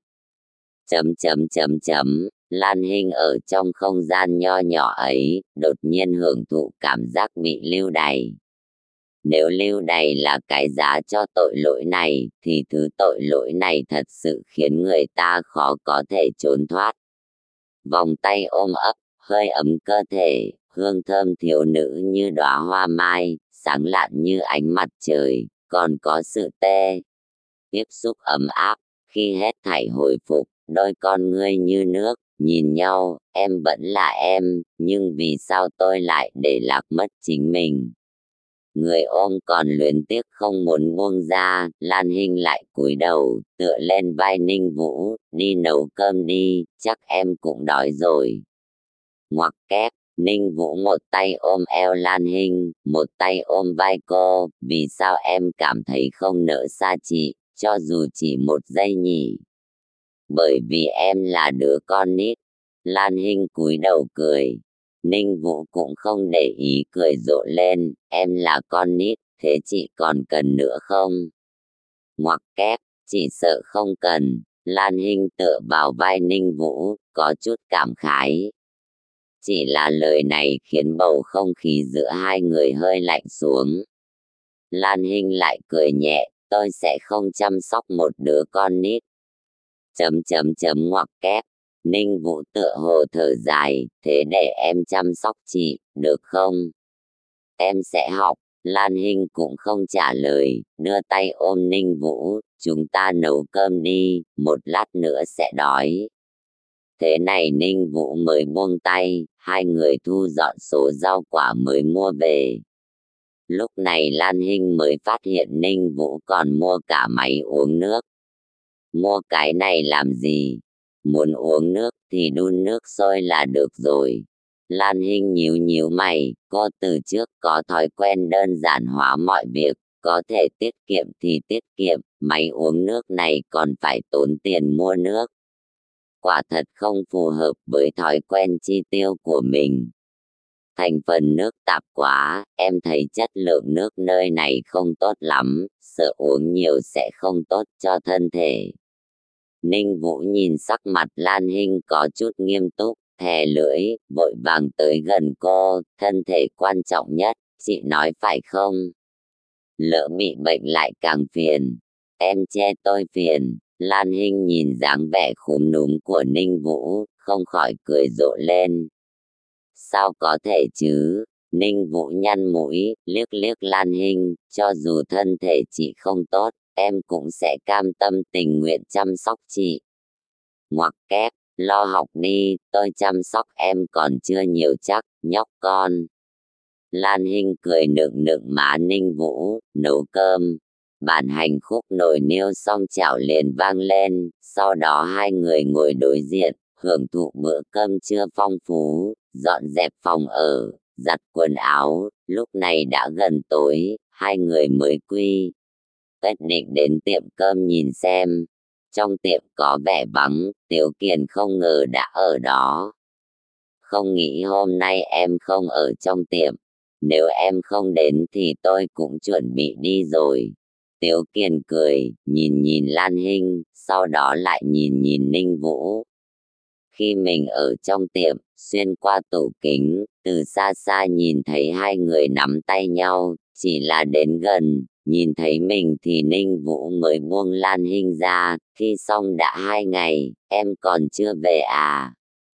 Lan Hinh ở trong không gian nho nhỏ ấy, đột nhiên hưởng thụ cảm giác bị lưu đày. Nếu lưu đày là cái giá cho tội lỗi này, thì thứ tội lỗi này thật sự khiến người ta khó có thể trốn thoát. Vòng tay ôm ấp, hơi ấm cơ thể, hương thơm thiếu nữ như đóa hoa mai, sáng lạn như ánh mặt trời, còn có sự tiếp xúc ấm áp. Khi hết thảy hồi phục, đôi con ngươi như nước, nhìn nhau, em vẫn là em, nhưng vì sao tôi lại để lạc mất chính mình? Người ôm còn luyến tiếc không muốn buông ra, Lan Hinh lại cúi đầu, tựa lên vai Ninh Vũ, đi nấu cơm đi, chắc em cũng đói rồi. Ngoặc kép, Ninh Vũ một tay ôm eo Lan Hinh, một tay ôm vai cô, vì sao em cảm thấy không nỡ xa chị, cho dù chỉ một giây nhỉ? Bởi vì em là đứa con nít. Lan Hinh cúi đầu cười. Ninh Vũ cũng không để ý cười rộ lên, em là con nít, thế chị còn cần nữa không? Ngoặc kép, chỉ sợ không cần. Lan Hinh tựa vào vai Ninh Vũ, có chút cảm khái. Chỉ là lời này khiến bầu không khí giữa hai người hơi lạnh xuống. Lan Hinh lại cười nhẹ, tôi sẽ không chăm sóc một đứa con nít. Ngoặc kép, Ninh Vũ tựa hồ thở dài, thế để em chăm sóc chị, được không? Em sẽ học. Lan Hinh cũng không trả lời, đưa tay ôm Ninh Vũ, chúng ta nấu cơm đi, một lát nữa sẽ đói. Thế này Ninh Vũ mới buông tay, hai người thu dọn số rau quả mới mua về. Lúc này Lan Hinh mới phát hiện Ninh Vũ còn mua cả máy uống nước. Mua cái này làm gì? Muốn uống nước thì đun nước sôi là được rồi. Lan Hinh nhíu nhíu mày, cô từ trước có thói quen đơn giản hóa mọi việc, có thể tiết kiệm thì tiết kiệm, máy uống nước này còn phải tốn tiền mua nước. Quả thật không phù hợp với thói quen chi tiêu của mình. Thành phần nước tạp quá, em thấy chất lượng nước nơi này không tốt lắm, sợ uống nhiều sẽ không tốt cho thân thể. Ninh Vũ nhìn sắc mặt Lan Hinh có chút nghiêm túc, thè lưỡi, vội vàng tới gần cô, thân thể quan trọng nhất, chị nói phải không? Lỡ bị bệnh lại càng phiền. Em che tôi phiền. Lan Hinh nhìn dáng vẻ khúm núm của Ninh Vũ, không khỏi cười rộ lên. Sao có thể chứ? Ninh Vũ nhăn mũi, liếc liếc Lan Hinh, cho dù thân thể chị không tốt, em cũng sẽ cam tâm tình nguyện chăm sóc chị. Ngoặc kép, lo học đi, tôi chăm sóc em còn chưa nhiều chắc, nhóc con. Lan Hinh cười nựng nựng má Ninh Vũ, nấu cơm. Bản hành khúc nồi niêu xong chảo liền vang lên, sau đó hai người ngồi đối diện, hưởng thụ bữa cơm trưa phong phú, dọn dẹp phòng ở, giặt quần áo. Lúc này đã gần tối, hai người mới quyết định đến tiệm cơm nhìn xem. Trong tiệm có vẻ vắng, Tiếu Kiền không ngờ đã ở đó. Không nghĩ hôm nay em không ở trong tiệm. Nếu em không đến thì tôi cũng chuẩn bị đi rồi. Tiếu Kiền cười, nhìn nhìn Lan Hinh, sau đó lại nhìn nhìn Ninh Vũ. Khi mình ở trong tiệm, xuyên qua tủ kính, từ xa xa nhìn thấy hai người nắm tay nhau, chỉ là đến gần, nhìn thấy mình thì Ninh Vũ mới buông Lan Hinh ra, thi xong đã 2 ngày, em còn chưa về à?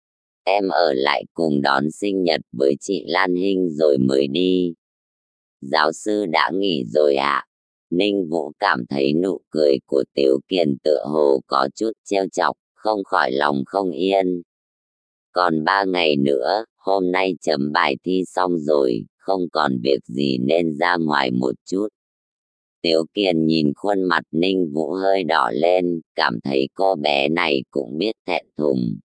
Em ở lại cùng đón sinh nhật với chị Lan Hinh rồi mới đi. Giáo sư đã nghỉ rồi ạ. Ninh Vũ cảm thấy nụ cười của Tiếu Kiền tựa hồ có chút trêu chọc, không khỏi lòng không yên. Còn 3 ngày nữa, hôm nay chấm bài thi xong rồi, không còn việc gì nên ra ngoài một chút. Tiếu Kiền nhìn khuôn mặt Ninh Vũ hơi đỏ lên, cảm thấy cô bé này cũng biết thẹn thùng.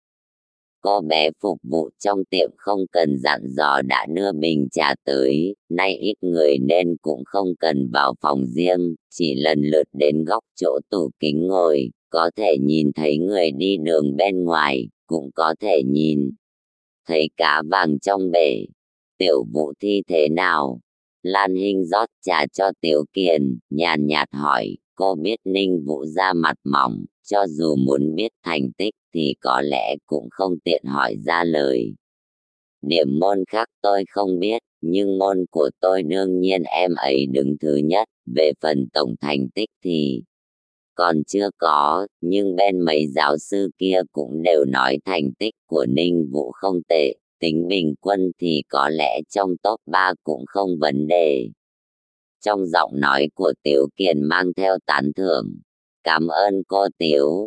Cô bé phục vụ trong tiệm không cần dặn dò đã đưa bình trà tới, nay ít người nên cũng không cần vào phòng riêng, chỉ lần lượt đến góc chỗ tủ kính ngồi, có thể nhìn thấy người đi đường bên ngoài, cũng có thể nhìn thấy cá vàng trong bể. Tiểu Vũ thi thế nào? Lan Hinh rót trà cho Tiểu Kiền, nhàn nhạt hỏi, cô biết Ninh Vũ ra mặt mỏng, cho dù muốn biết thành tích thì có lẽ cũng không tiện hỏi ra lời. Điểm môn khác tôi không biết, nhưng môn của tôi đương nhiên em ấy đứng thứ nhất, về phần tổng thành tích thì còn chưa có, nhưng bên mấy giáo sư kia cũng đều nói thành tích của Ninh Vũ không tệ, tính bình quân thì có lẽ trong top 3 cũng không vấn đề. Trong giọng nói của Tiếu Kiền mang theo tán thưởng. Cảm ơn cô Tiếu,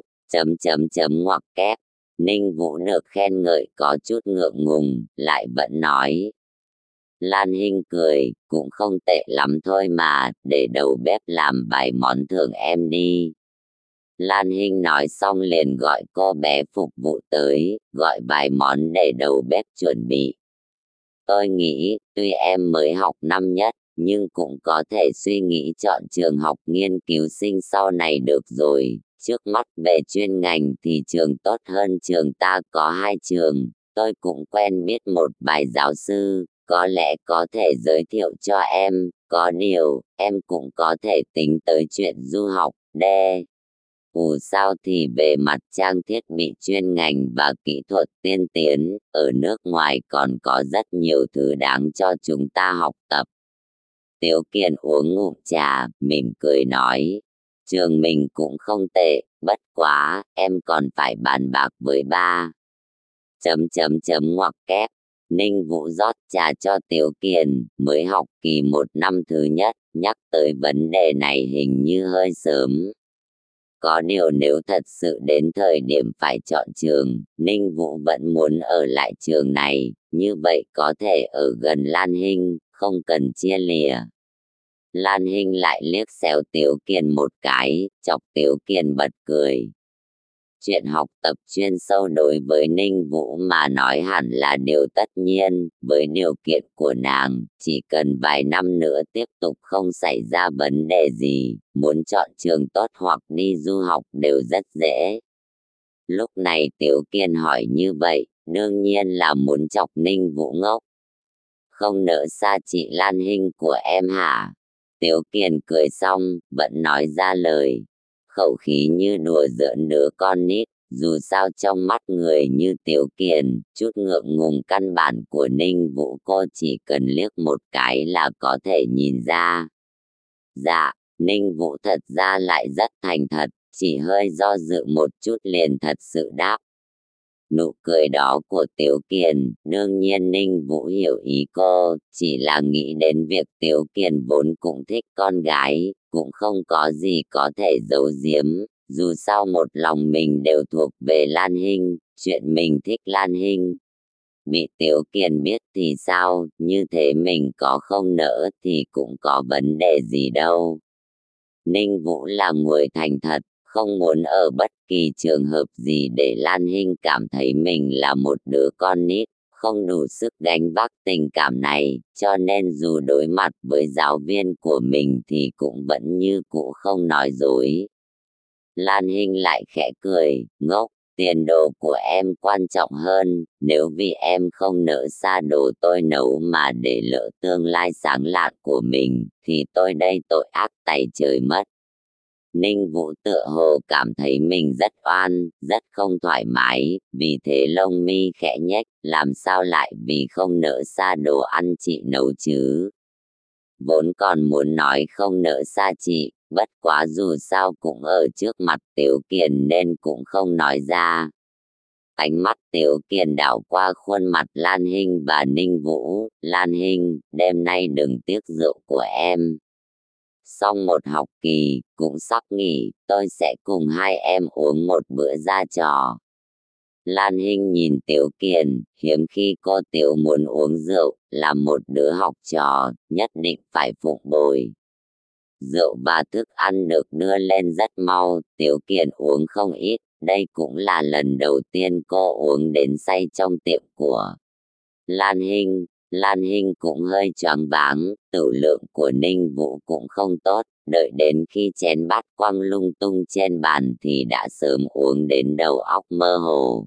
ngoặc kép. Ninh Vũ được khen ngợi có chút ngượng ngùng, lại vẫn nói. Lan Hinh cười, cũng không tệ lắm thôi mà, để đầu bếp làm vài món thưởng em đi. Lan Hinh nói xong liền gọi cô bé phục vụ tới, gọi vài món để đầu bếp chuẩn bị. Tôi nghĩ, tuy em mới học năm nhất, nhưng cũng có thể suy nghĩ chọn trường học nghiên cứu sinh sau này được rồi. Trước mắt về chuyên ngành thì trường tốt hơn trường ta có 2 trường. Tôi cũng quen biết một vài giáo sư, có lẽ có thể giới thiệu cho em. Có điều, em cũng có thể tính tới chuyện du học, đê. Dù sao thì về mặt trang thiết bị chuyên ngành và kỹ thuật tiên tiến, ở nước ngoài còn có rất nhiều thứ đáng cho chúng ta học tập. Tiếu Kiên uống ngụm trà, mỉm cười nói, trường mình cũng không tệ, bất quá, em còn phải bàn bạc với ba. Ngoặc kép, Ninh Vũ rót trà cho Tiếu Kiên, mới học kỳ 1 năm thứ nhất, nhắc tới vấn đề này hình như hơi sớm. Có điều nếu thật sự đến thời điểm phải chọn trường, Ninh Vũ vẫn muốn ở lại trường này, như vậy có thể ở gần Lan Hinh, không cần chia lìa. Lan Hinh lại liếc xéo Tiếu Kiên một cái, chọc Tiếu Kiên bật cười. Chuyện học tập chuyên sâu đối với Ninh Vũ mà nói hẳn là điều tất nhiên, với điều kiện của nàng, chỉ cần vài năm nữa tiếp tục không xảy ra vấn đề gì, muốn chọn trường tốt hoặc đi du học đều rất dễ. Lúc này Tiểu Kiên hỏi như vậy, đương nhiên là muốn chọc Ninh Vũ ngốc. Không nỡ xa chị Lan Hinh của em hả? Tiểu Kiên cười xong, vẫn nói ra lời, khẩu khí như đùa giỡn đứa con nít. Dù sao trong mắt người như Tiểu Kiền, chút ngượng ngùng căn bản của Ninh Vũ cô chỉ cần liếc một cái là có thể nhìn ra. Dạ, Ninh Vũ thật ra lại rất thành thật, chỉ hơi do dự một chút liền thật sự đáp. Nụ cười đó của Tiểu Kiền, đương nhiên Ninh Vũ hiểu ý cô, chỉ là nghĩ đến việc Tiểu Kiền vốn cũng thích con gái, cũng không có gì có thể giấu giếm. Dù sao một lòng mình đều thuộc về Lan Hinh, chuyện mình thích Lan Hinh. Bị Tiểu Kiền biết thì sao, như thế mình có không nỡ thì cũng có vấn đề gì đâu. Ninh Vũ là người thành thật, không muốn ở bất kỳ trường hợp gì để Lan Hinh cảm thấy mình là một đứa con nít, không đủ sức gánh vác tình cảm này, cho nên dù đối mặt với giáo viên của mình thì cũng vẫn như cũ không nói dối. Lan Hinh lại khẽ cười, ngốc, tiền đồ của em quan trọng hơn, nếu vì em không nỡ xa đồ tôi nấu mà để lỡ tương lai sáng lạn của mình, thì tôi đây tội ác tày trời mất. Ninh Vũ tựa hồ cảm thấy mình rất oan, rất không thoải mái, vì thế lông mi khẽ nhếch, làm sao lại vì không nỡ xa đồ ăn chị nấu chứ. Vốn còn muốn nói không nỡ xa chị, bất quá dù sao cũng ở trước mặt Tiểu Kiền nên cũng không nói ra. Ánh mắt Tiểu Kiền đảo qua khuôn mặt Lan Hinh và Ninh Vũ. Lan Hinh, đêm nay đừng tiếc rượu của em. Xong một học kỳ, cũng sắp nghỉ, tôi sẽ cùng hai em uống một bữa ra trò. Lan Hinh nhìn Tiểu Kiền, hiếm khi cô Tiểu muốn uống rượu, là một đứa học trò, nhất định phải phụng bồi. Rượu và thức ăn được đưa lên rất mau, Tiểu Kiền uống không ít, đây cũng là lần đầu tiên cô uống đến say trong tiệm của Lan Hinh. Lan Hinh cũng hơi choáng váng, tử lượng của Ninh Vũ cũng không tốt, đợi đến khi chén bát quăng lung tung trên bàn thì đã sớm uống đến đầu óc mơ hồ.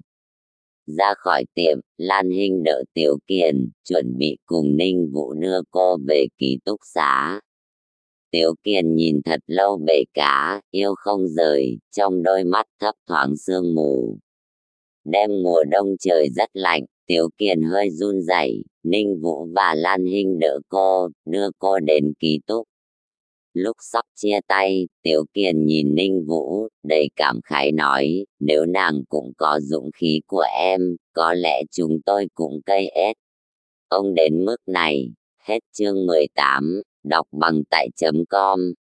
Ra khỏi tiệm, Lan Hinh đỡ Tiểu Kiền, chuẩn bị cùng Ninh Vũ đưa cô về ký túc xá. Tiểu Kiền nhìn thật lâu bể cá, yêu không rời, trong đôi mắt thấp thoáng sương mù. Đêm mùa đông trời rất lạnh, Tiểu Kiền hơi run rẩy, Ninh Vũ và Lan Hinh đỡ cô, đưa cô đến ký túc. Lúc sắp chia tay, Tiểu Kiền nhìn Ninh Vũ, đầy cảm khái nói, nếu nàng cũng có dũng khí của em, có lẽ chúng tôi cũng cây ết. Ông đến mức này, hết chương 18, đọc bằng tại chấm com.